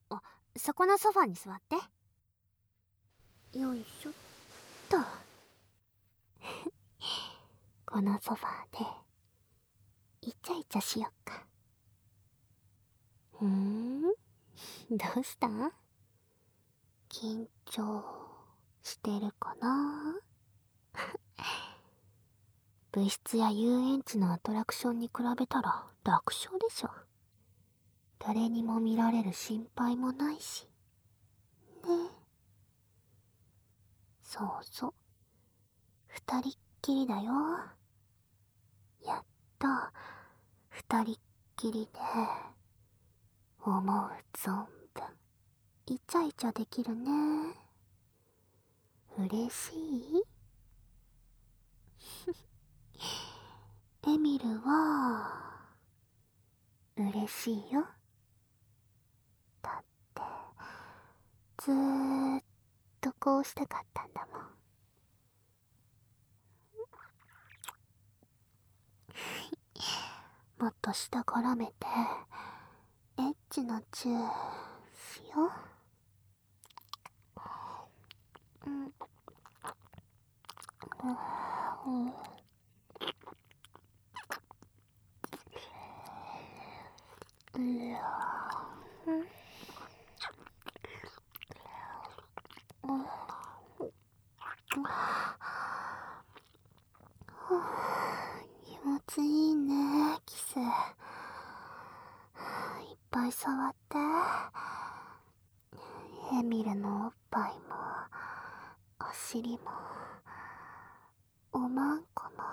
あ、そこのソファに座って。よいしょっと。このソファーでイチャイチャしよっか。どうした？緊張してるかな？部室や遊園地のアトラクションに比べたら楽勝でしょ。誰にも見られる心配もないしね。そうそう、二人っきりだよ。やっと二人っきりで思う存分イチャイチャできるね。嬉しい？エミルは嬉しいよ。だってずーっとこうしたかったんだもん。もっと下からめてエッチなチューしよう。気持ちいいね、キス。いっぱい触って。エミルのおっぱいもお尻もおまんこも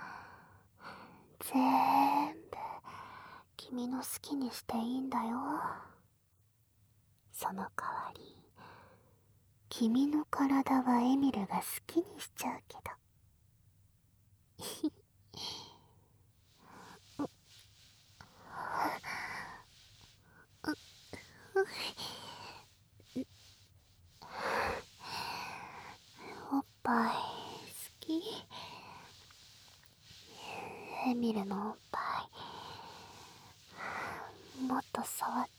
全部君の好きにしていいんだよ。その代わり君の体はエミルが好きにしちゃうけど。おっぱい好き？エミルのおっぱいもっと触って。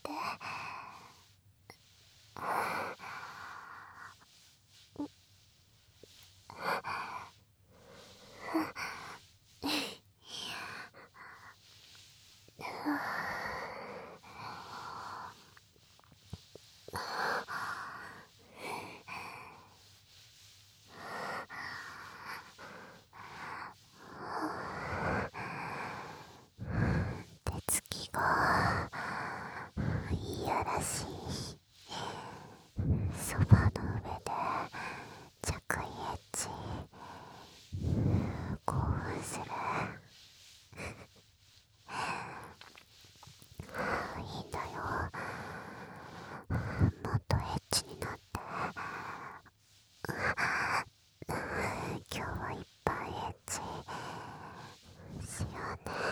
手つきがいやらしい。ソファの上で着衣エッチ興奮する。いいんだよ、もっとエッチになって。今日はいっぱいエッチしようね。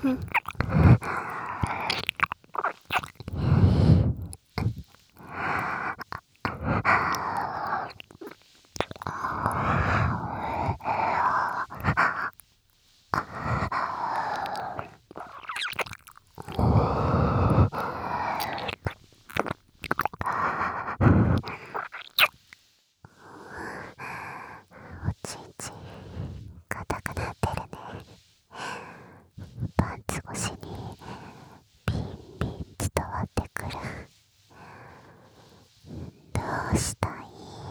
おちんちん硬くなってるね。パンツ越しにビンビン伝わってくる。どうしたい？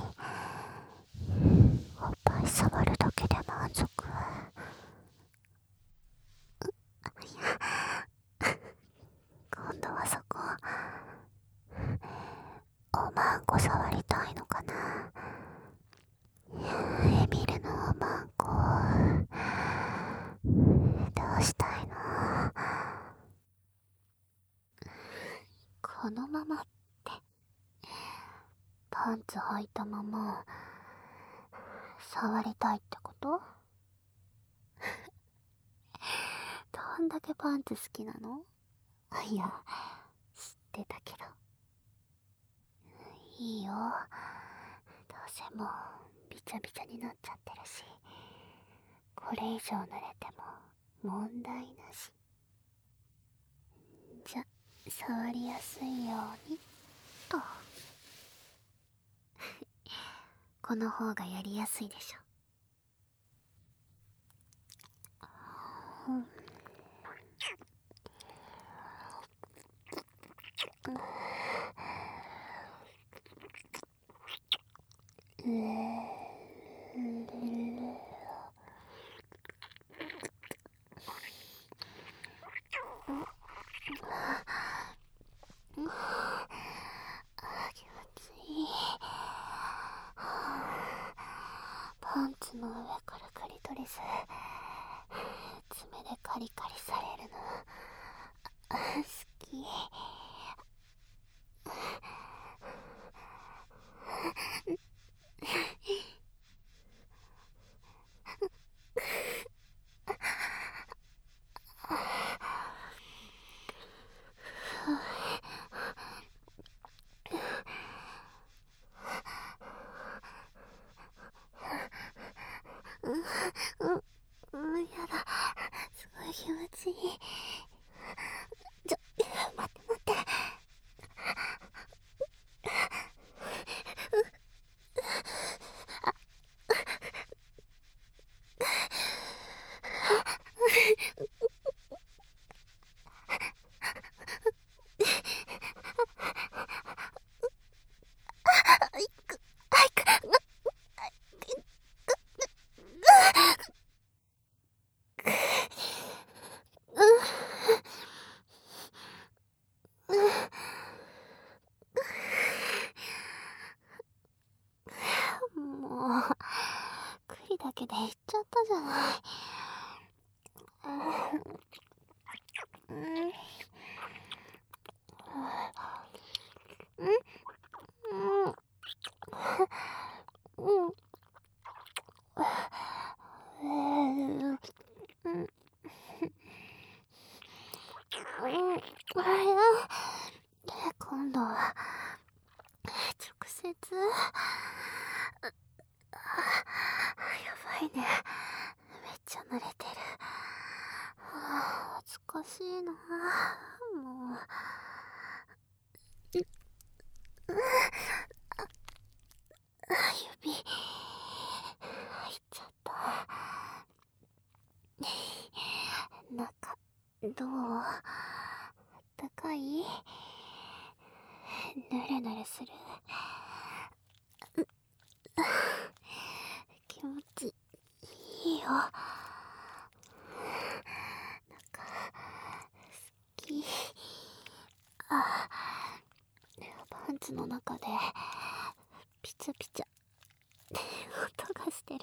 おっぱい触るだけで満足？今度はそこおまんこ触りたいのかな。エミルのおまんこどうしたいの？このままってパンツ履いたまま触りたいってこと？どんだけパンツ好きなの？いや、知ってたけど。いいよ。どうせもうびちゃびちゃになっちゃってるし、これ以上濡れても問題なし。じゃ、触りやすいようにと。この方がやりやすいでしょ。気持ちいい。パンツの上からクリトリス爪でカリカリされるの好き。やだ、すごい気持ちいい。待って待って。もう栗だけで言っちゃったじゃない。今度は直接。やばいね、めっちゃ濡れてる。恥ずかしいな。もう指入っちゃった。中どう？あったかい？ぬるぬるする？気持ちいいよ。中好き。パンツの中でピチャピチャ音がしてる。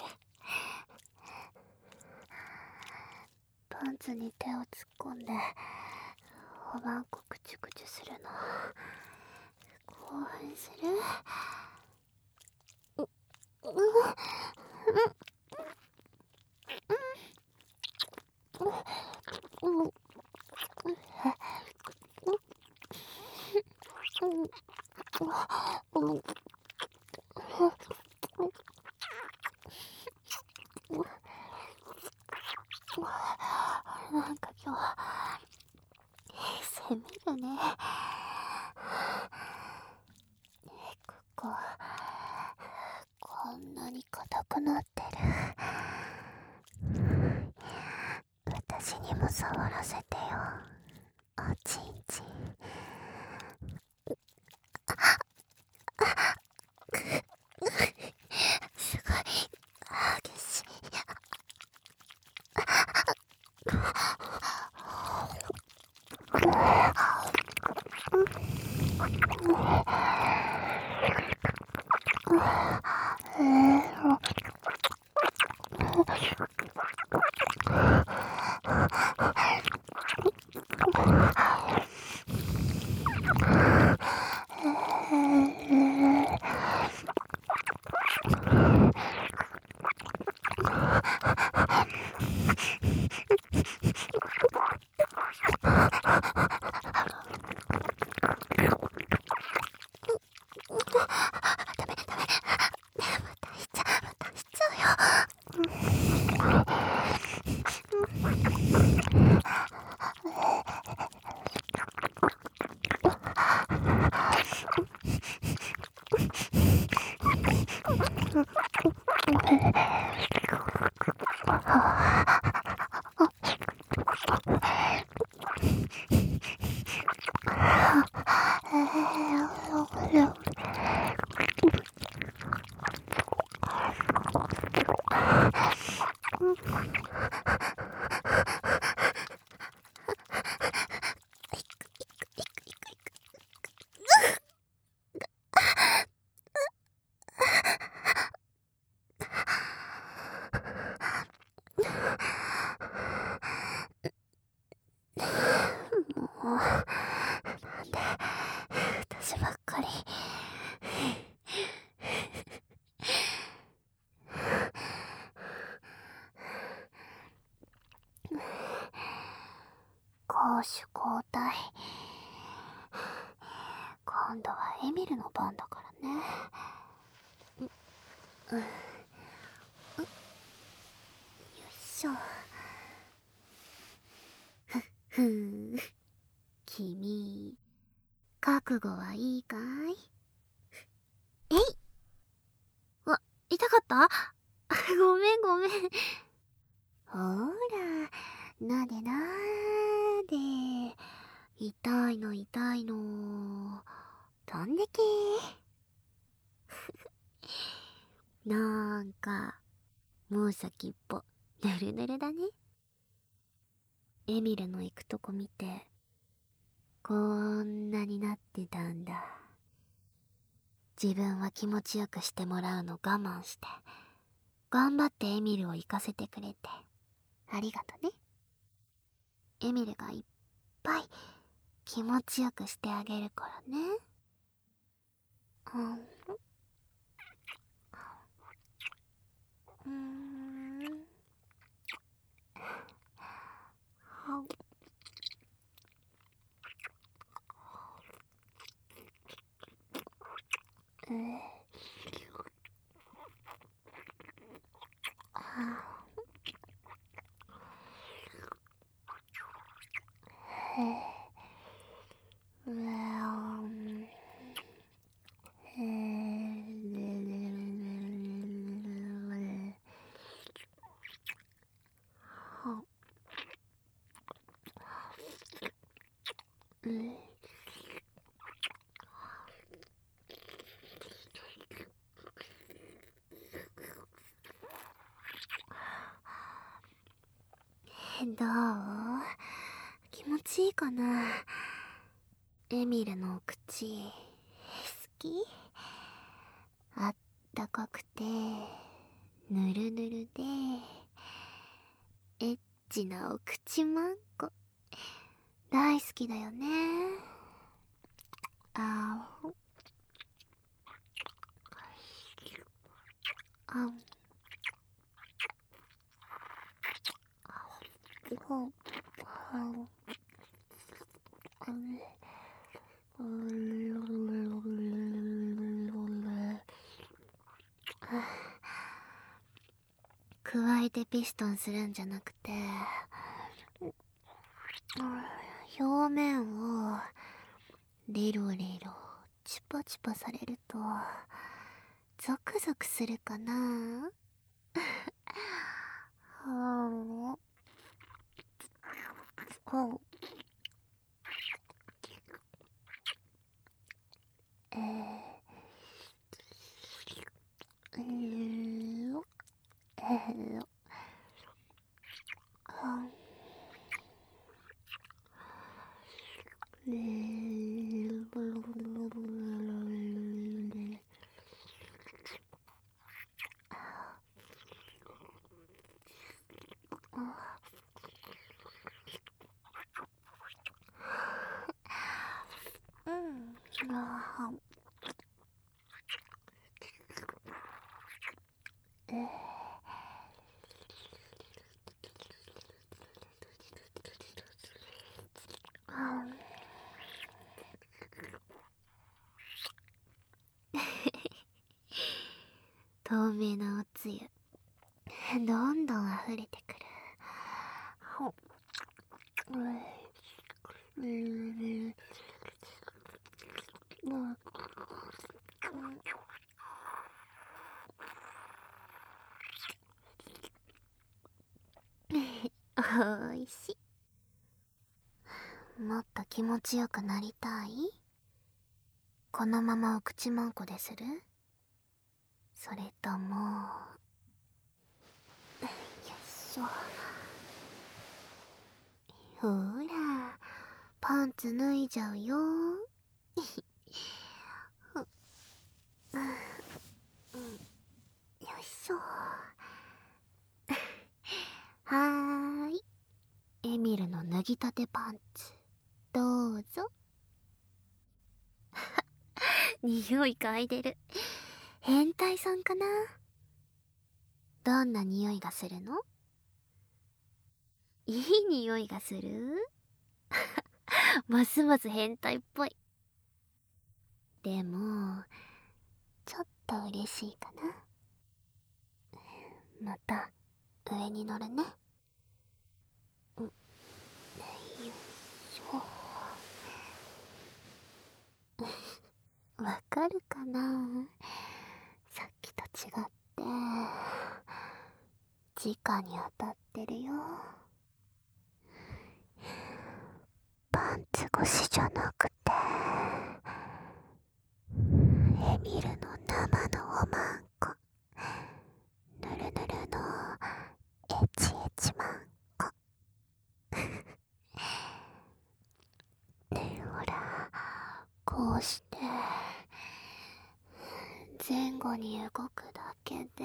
パンツに手を突っ込んでおまんこくちゅくちゅするの興奮する？ なんか今日攻めるね。ここんなに硬くなってる。私にも触らせてよ、おちんちん。すごい激しい。もうなんで私ばっかり。攻守交代。今度はエミルの番だからね。よいしょ。ふん。君、覚悟はいいかい？えい！わ、痛かった？ごめんごめん。ほーら、なでなーで。痛いの痛いの。飛んでけー。なんか、もう先っぽ、ぬるぬるだね。エミルの行くとこ見て、こんなになってたんだ。自分は気持ちよくしてもらうの我慢して、頑張ってエミルを行かせてくれて、ありがとね。エミルがいっぱい気持ちよくしてあげるからね。どう？気持ちいいかな？エミルのお口、好き？あったかくて、ぬるぬるで、エッチなお口まんこ。大好きだよね。あお。あお。ほう。あお。加えてピストンするんじゃなくて、 表面をレロレロチュパチュパされるとゾクゾクするかな。はあ、えー、えー、はえー、うん、あ透明なおつゆどんどん溢れてくる。ほうん、おいしい。もっと気持ちよくなりたい？このままお口まんこでする？それとも、よいしょ。ほら、パンツ脱いじゃうよ。よいしょ。はーい。エミルの脱ぎたてパンツ、どうぞ。匂い嗅いでる。変態さんかな？どんな匂いがするの？いい匂いがする？ますます変態っぽい。でも、ちょっと嬉しいかな。また、上に乗るね。よいしょ。わかるかな？さっきと違って、直に当たってるよ。パンツ越しじゃなくて、エミルの生のおまんこ、ぬるぬるのエチエチマンコ。ね、ほら、こうして前後に動くだけで、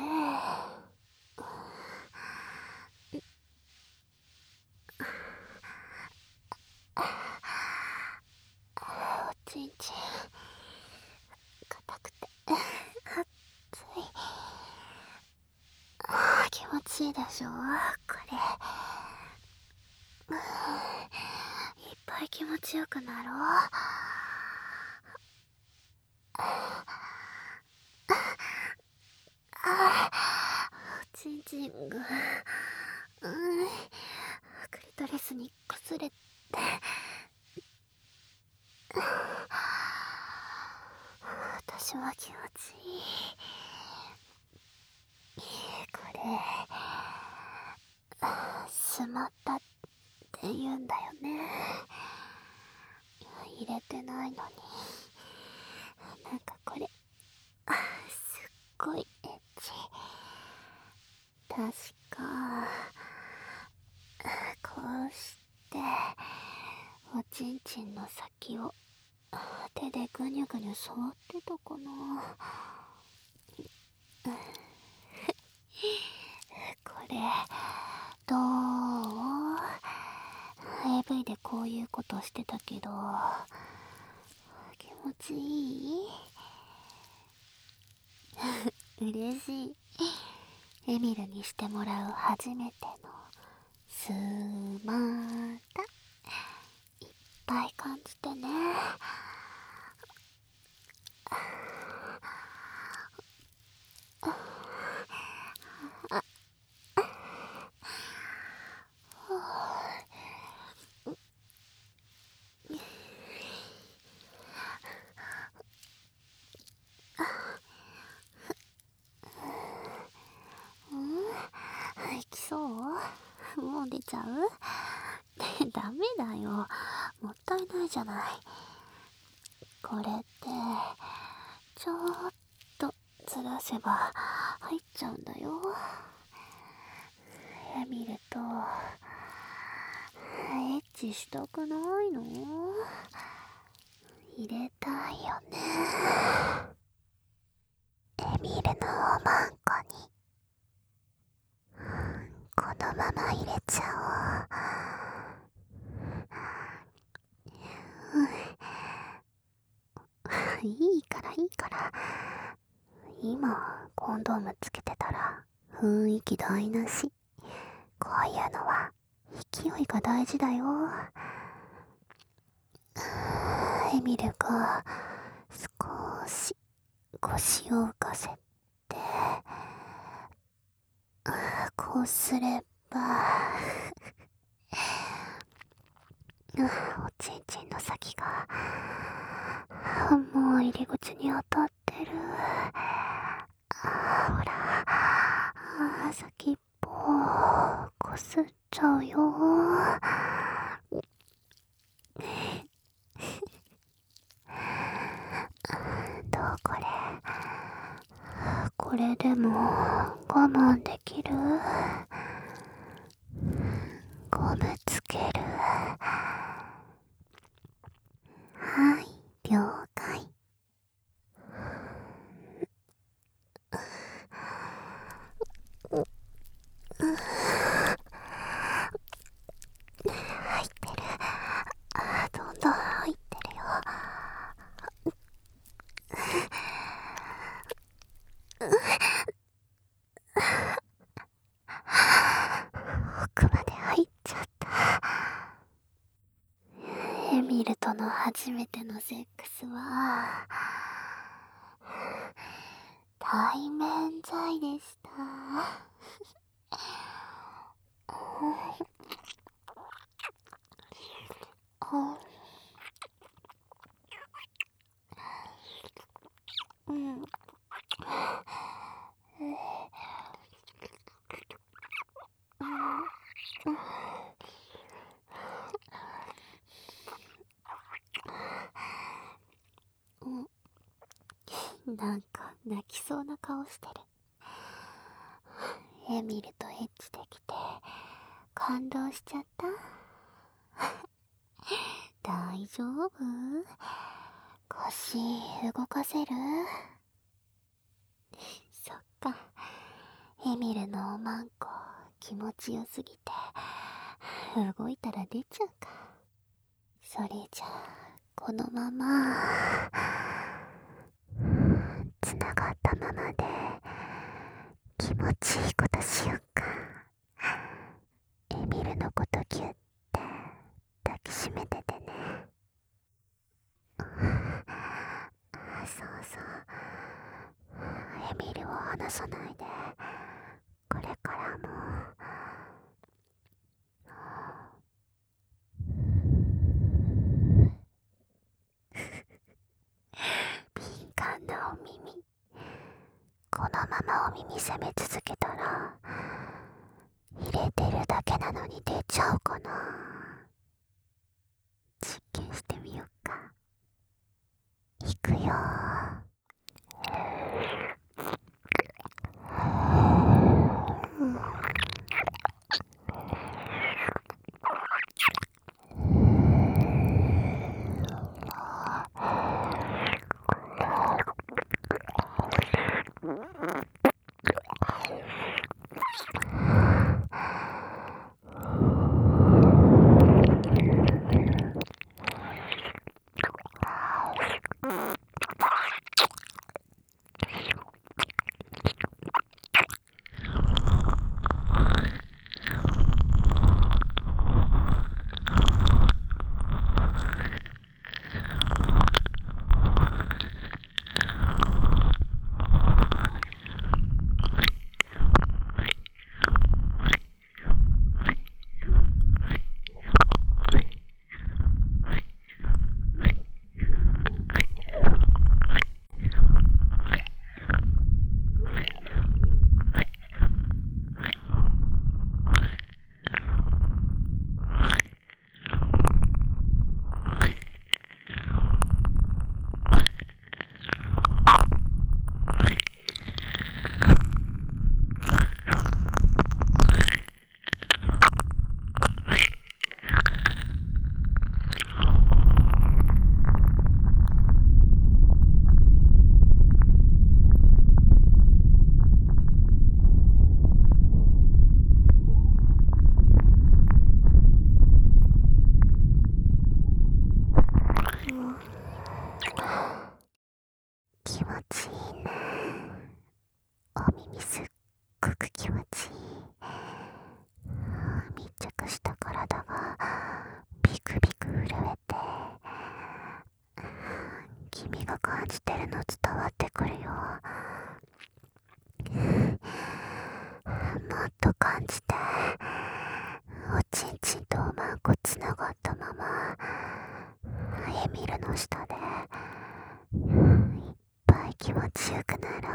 おちんちん硬くて熱い。気持ちいいでしょこれ。いっぱい気持ちよくなろう。おちんちんがクリトリスに擦れて、私は気持ちいい。これしまったって言うんだよね。入れてないのに。なんかこれすっごいエッチ。確かこうしておちんちんの先を手でぐにゅぐにゅ触ってたかな。これどう？ AV でこういうことしてたけど気持ちいい？嬉しい。エミルにしてもらう初めてのスマータ、いっぱい感じてね。 ちゃう？ダメだよ。もったいないじゃない。これって、ちょっとずらせば入っちゃうんだよ。見ると、エッチしたくないの？入れたいよね。エミルのおまんこにこのまま入れちゃおう。いいから今コンドームつけてたら雰囲気台無し。こういうのは勢いが大事だよ。エミルが少し腰を浮かせてこうすればおちんちんの先がもう入り口に当たってる。ほら、先っぽこすっちゃうよ。どう？これでも我慢できる？ゴムつける。はい、了解。入ってる。どんどん入ってるよ。奥まで入っちゃった。エミルとの初めてのセックスは対面罪でした。なんか泣きそうな顔してる。エミルとエッチできて感動しちゃった。大丈夫？腰動かせる？そっか。エミルのおまんこ気持ちよすぎて動いたら出ちゃうか。それじゃあこのままつながったままで気持ちいいことしよっか。エミルのことギュッて抱きしめててね。そうエミルを離さないで。これからも敏感なお耳。このままお耳攻め続けたら入れてるだけなのに出ちゃうかな。実験してみよっか。いくよ。 気持ちいいね。お耳すっごく気持ちいい。密着した体がビクビク震えて、君が感じてるの伝わってくるよ。もっと感じて。おちんちんとおまんこつながったままエミルの下でいっぱい気持ちよくなろ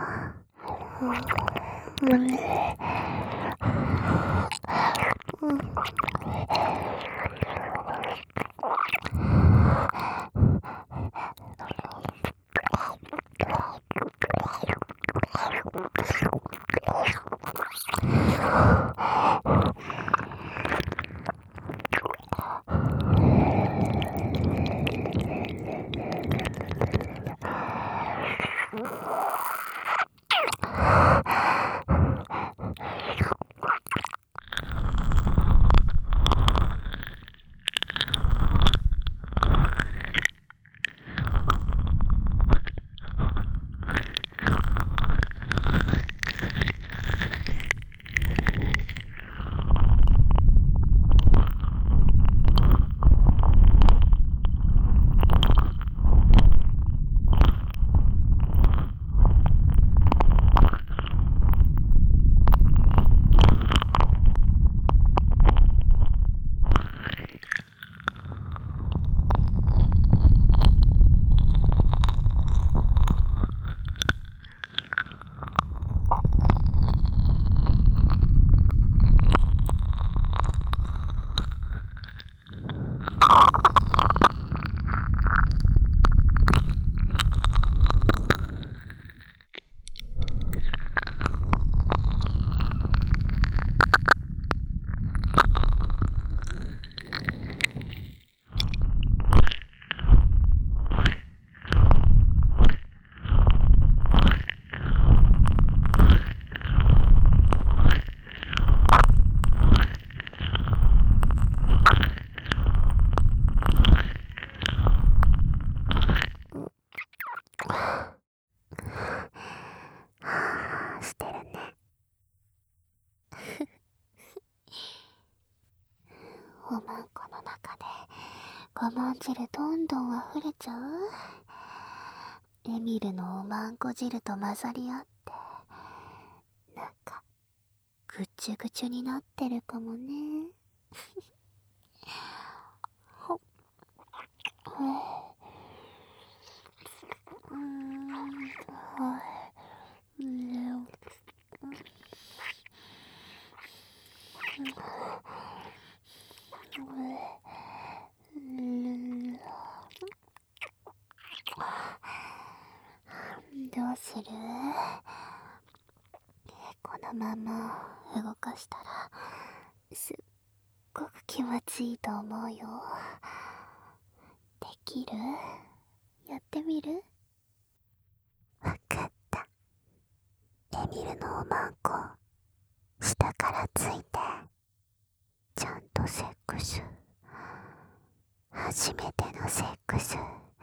してるね。おまんこの中で我慢汁どんどん溢れちゃう。エミルのおまんこ汁と混ざり合ってなんかぐちゅぐちゅになってるかもね。ほっどうする？このまま動かしたらすっごく気持ちいいと思うよ。できる？やってみる？わかった。エミルのおまんこ下からついてちゃんとセックス。初めてのセックス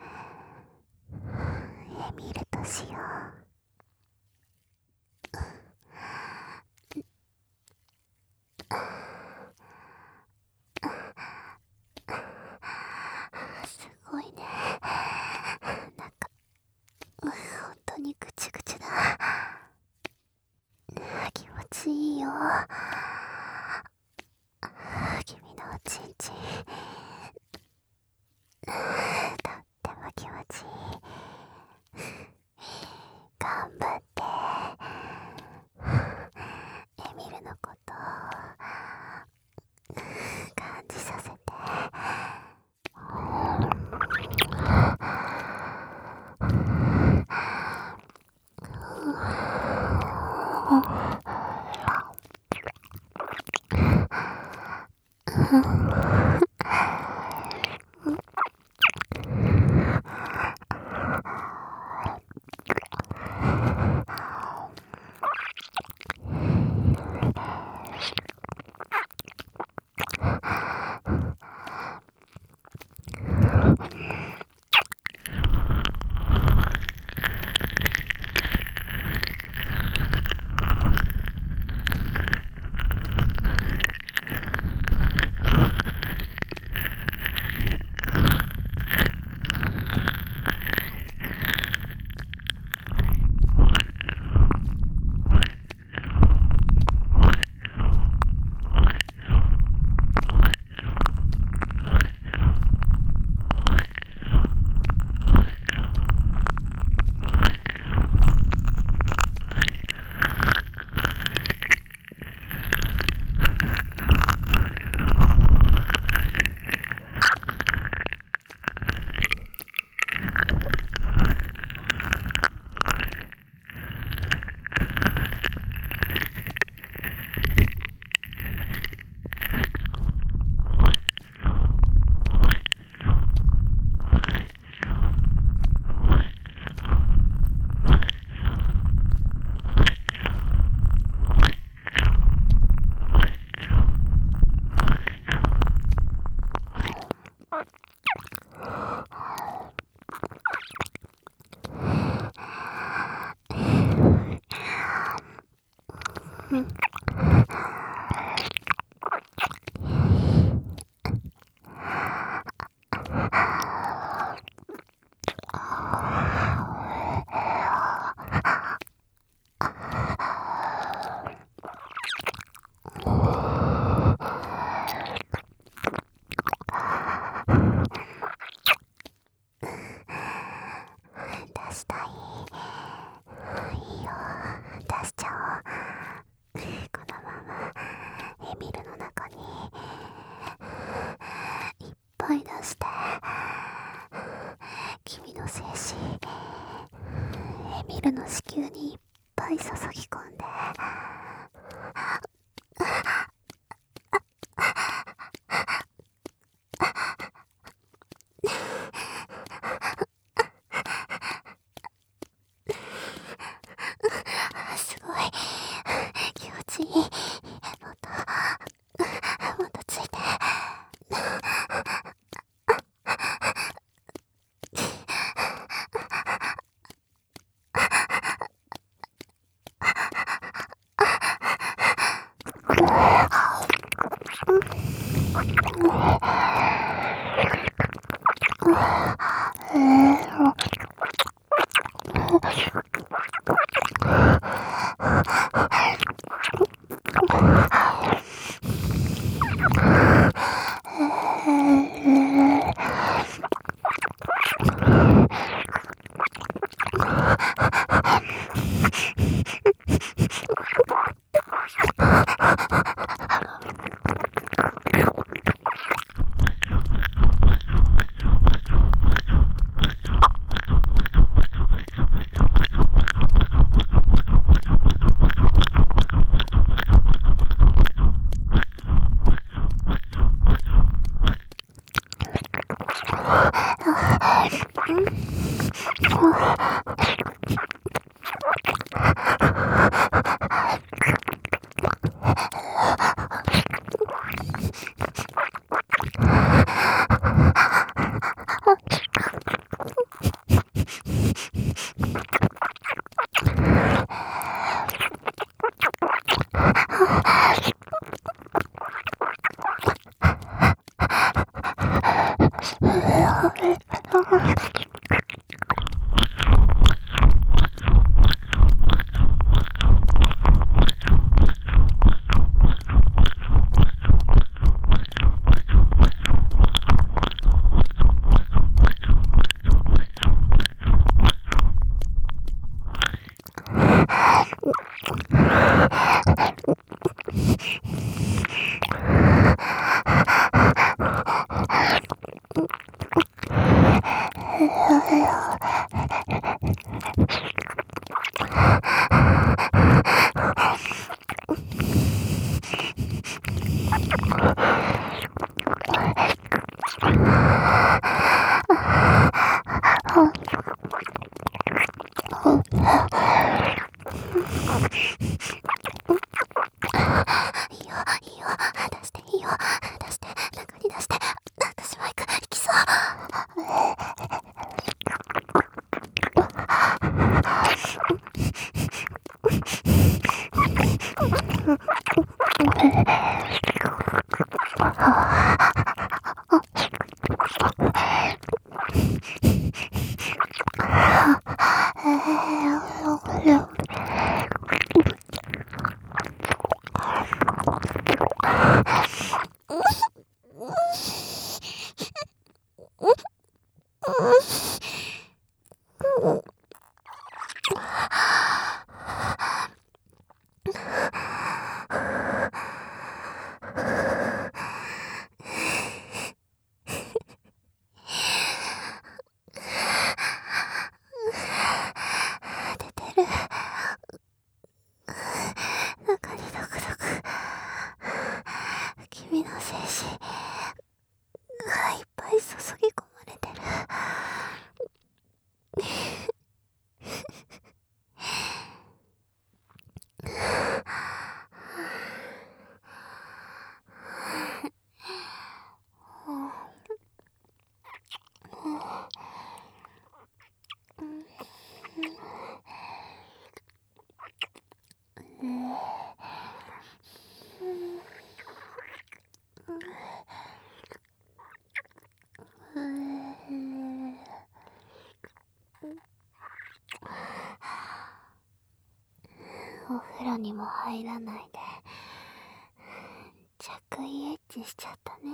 エミルとしよう。すごいね。なんか本当にぐちぐちだ。気持ちいいよ。君のおちんちんとっても気持ちいい。頑張ってエミルのことを感じさせて。 出したい。いいよ、出しちゃおう。このままエミルの中にいっぱい出して、君の精子エミルの子宮にいっぱい注ぎ込んで、すごい気持ちいい。もっとついて。 呂にも入らないで着衣エッチしちゃったね。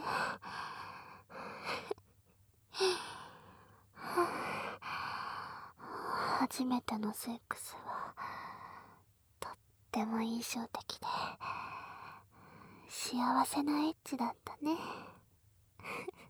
初めてのセックスはとっても印象的で幸せなエッチだったね。